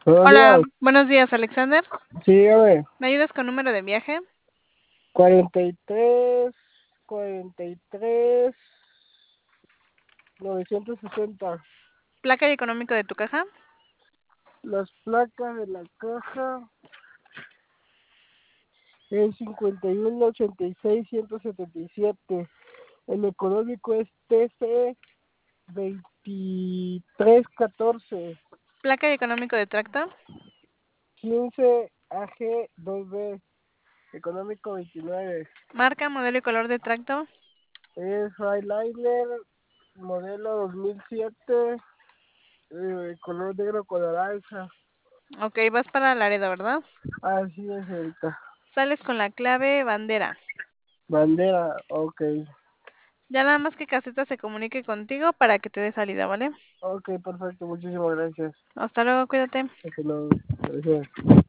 Buenos Hola, días. buenos días, Alexander. Sí, dígame. ¿Me ayudas con número de viaje? 43, 43, 960. ¿Placa y económico de tu caja? Las placas de la caja es 5186-177. El económico es TC 2314. ¿Placa y económico de tracto? 15 AG2B. Económico 29. ¿Marca, modelo y color de tracto? Es Highliner modelo 2007. Color negro con naranja. Ok, vas para Laredo, ¿verdad? Así es, señorita. Sales con la clave bandera. Bandera, ok. Ya nada más que Caseta se comunique contigo para que te dé salida, ¿vale? Ok, perfecto. Muchísimas gracias. Hasta luego, cuídate. Hasta luego. Gracias.